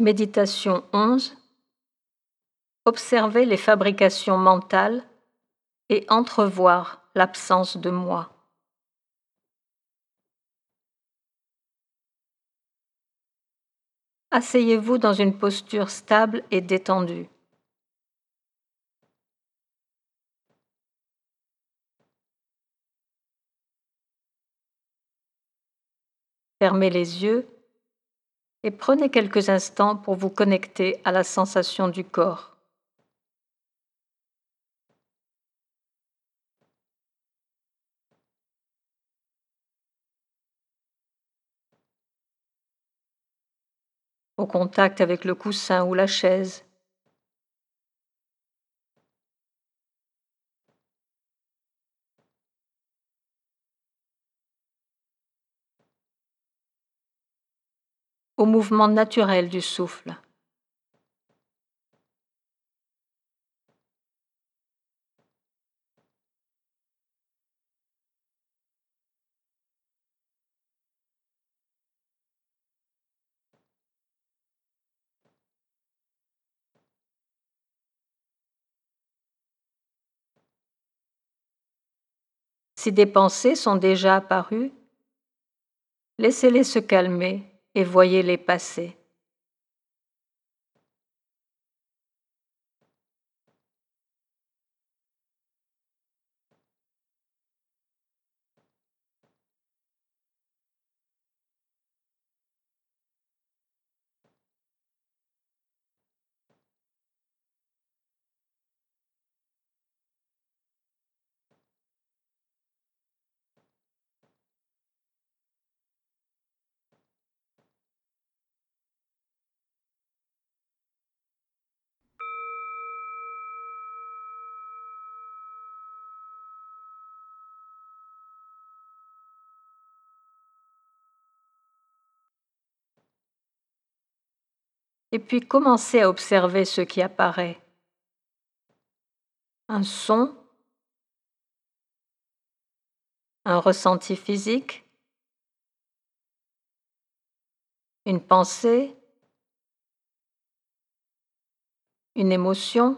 Méditation 11. Observer les fabrications mentales et entrevoir l'absence de moi. Asseyez-vous dans une posture stable et détendue. Fermez les yeux et prenez quelques instants pour vous connecter à la sensation du corps. Au contact avec le coussin ou la chaise. Au mouvement naturel du souffle. Si des pensées sont déjà apparues, laissez-les se calmer et voyez-les passer. Et puis commencez à observer ce qui apparaît. Un son, un ressenti physique, une pensée, une émotion.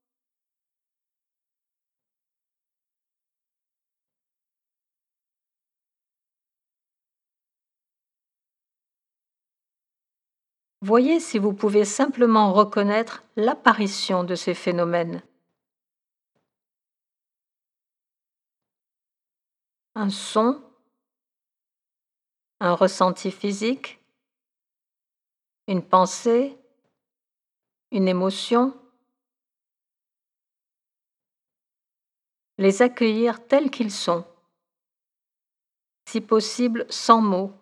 Voyez si vous pouvez simplement reconnaître l'apparition de ces phénomènes. Un son, un ressenti physique, une pensée, une émotion. Les accueillir tels qu'ils sont, si possible sans mots,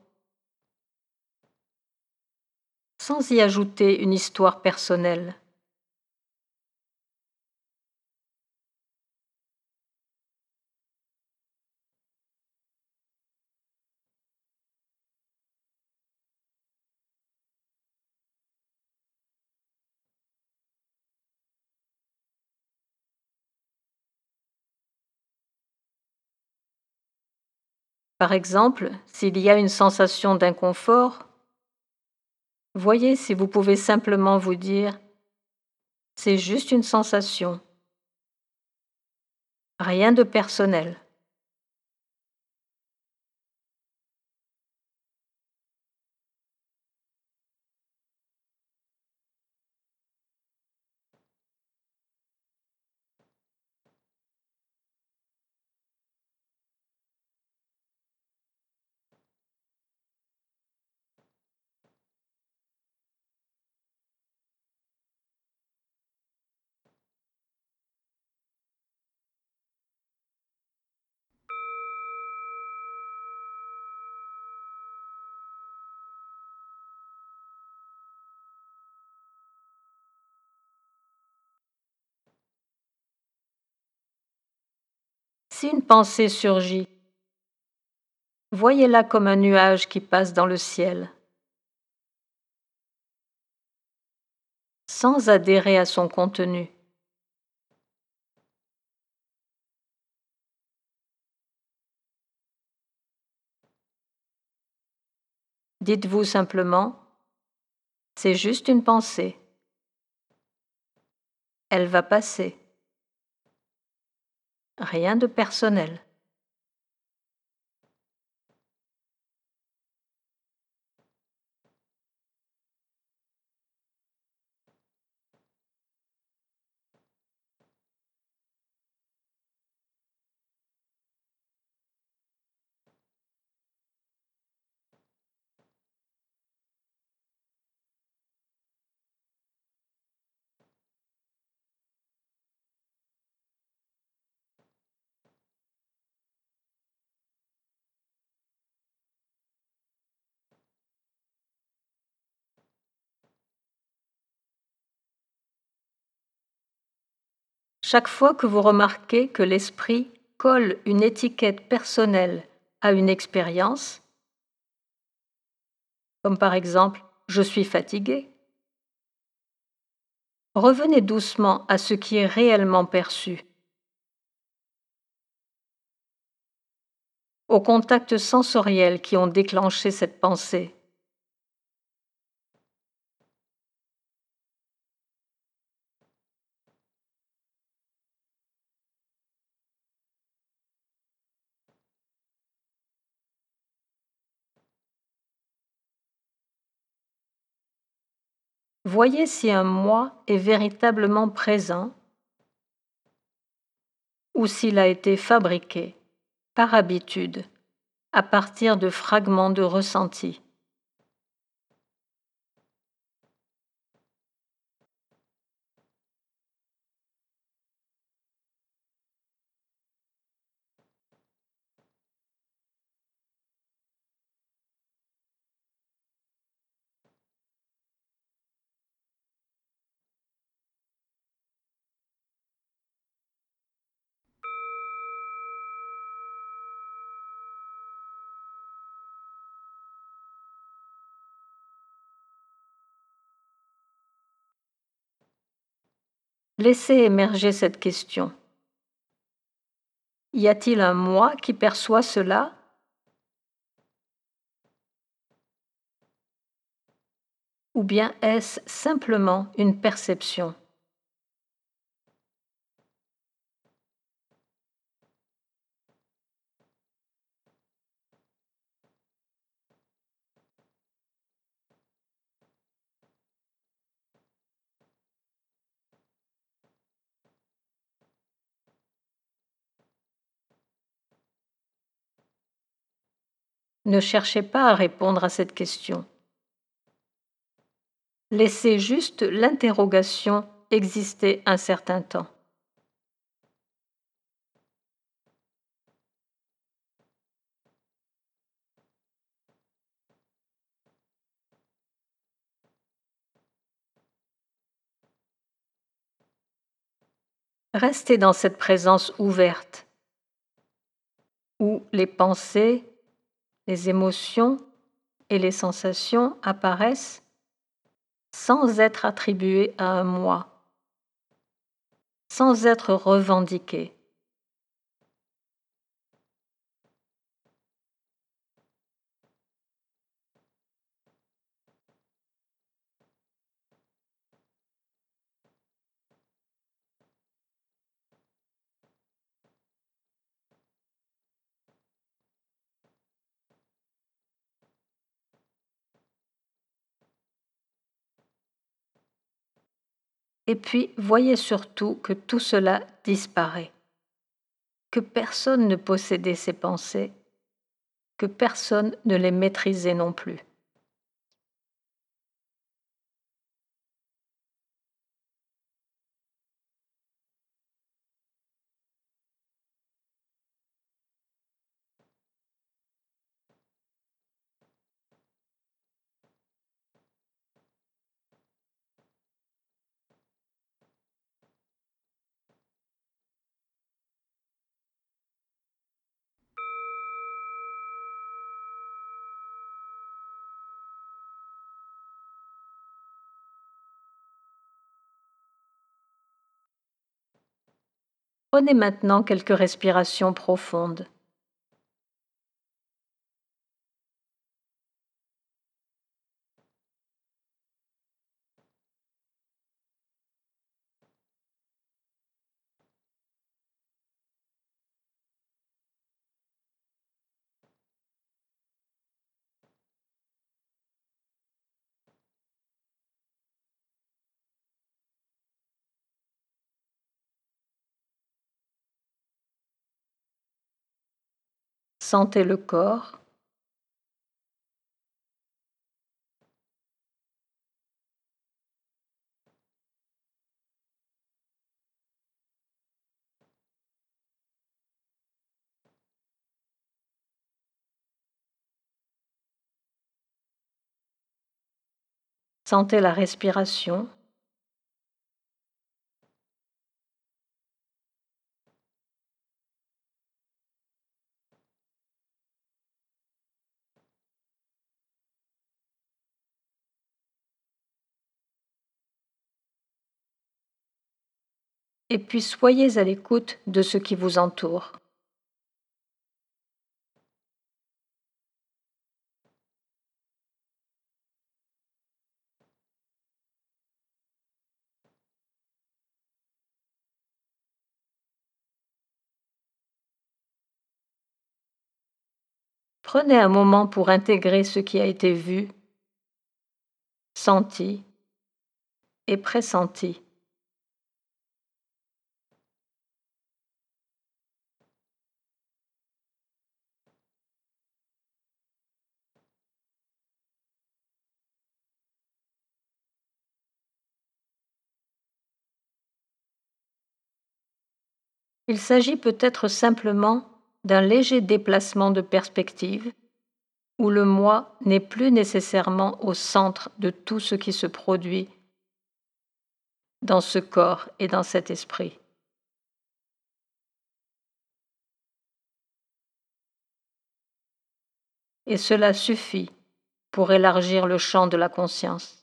sans y ajouter une histoire personnelle. Par exemple, s'il y a une sensation d'inconfort, voyez si vous pouvez simplement vous dire « c'est juste une sensation ». Rien de personnel. Si une pensée surgit, voyez-la comme un nuage qui passe dans le ciel, sans adhérer à son contenu. Dites-vous simplement C'est juste une pensée. Elle va passer. Rien de personnel. Chaque fois que vous remarquez que l'esprit colle une étiquette personnelle à une expérience, comme par exemple «je suis fatigué», revenez doucement à ce qui est réellement perçu, aux contacts sensoriels qui ont déclenché cette pensée. Voyez si un moi est véritablement présent ou s'il a été fabriqué, par habitude, à partir de fragments de ressenti. Laissez émerger cette question. Y a-t-il un moi qui perçoit cela ou bien est-ce simplement une perception? Ne cherchez pas à répondre à cette question. Laissez juste l'interrogation exister un certain temps. Restez dans cette présence ouverte où les pensées, les émotions et les sensations apparaissent sans être attribuées à un moi, sans être revendiquées. Et puis, voyez surtout que tout cela disparaît, que personne ne possédait ces pensées, que personne ne les maîtrisait non plus. Prenez maintenant quelques respirations profondes. Sentez le corps. Sentez la respiration. Et puis soyez à l'écoute de ce qui vous entoure. Prenez un moment pour intégrer ce qui a été vu, senti et pressenti. Il s'agit peut-être simplement d'un léger déplacement de perspective où le moi n'est plus nécessairement au centre de tout ce qui se produit dans ce corps et dans cet esprit. Et cela suffit pour élargir le champ de la conscience.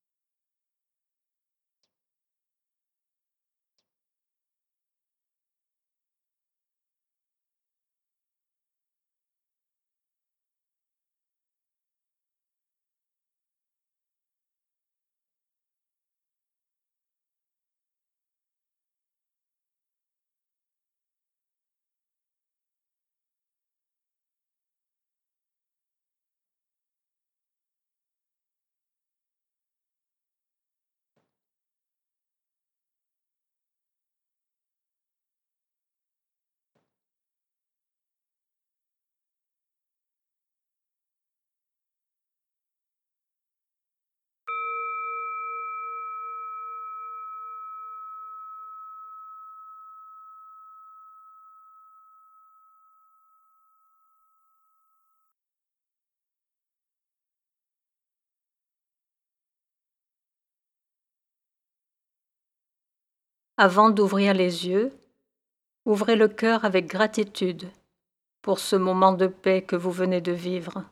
Avant d'ouvrir les yeux, ouvrez le cœur avec gratitude pour ce moment de paix que vous venez de vivre.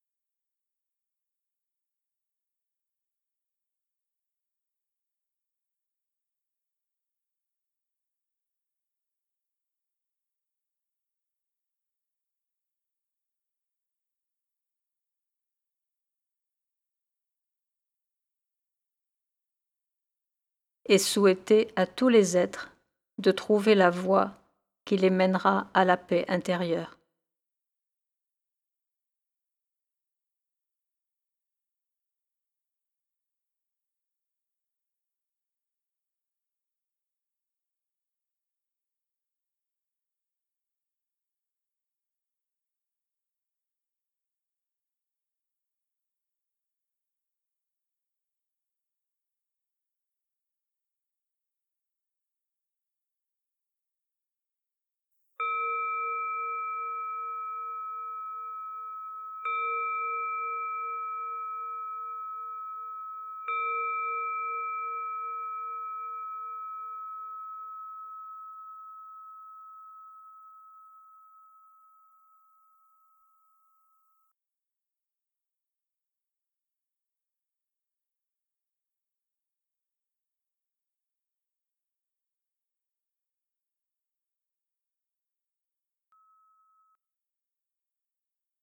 Et souhaitez à tous les êtres de trouver la voie qui les mènera à la paix intérieure.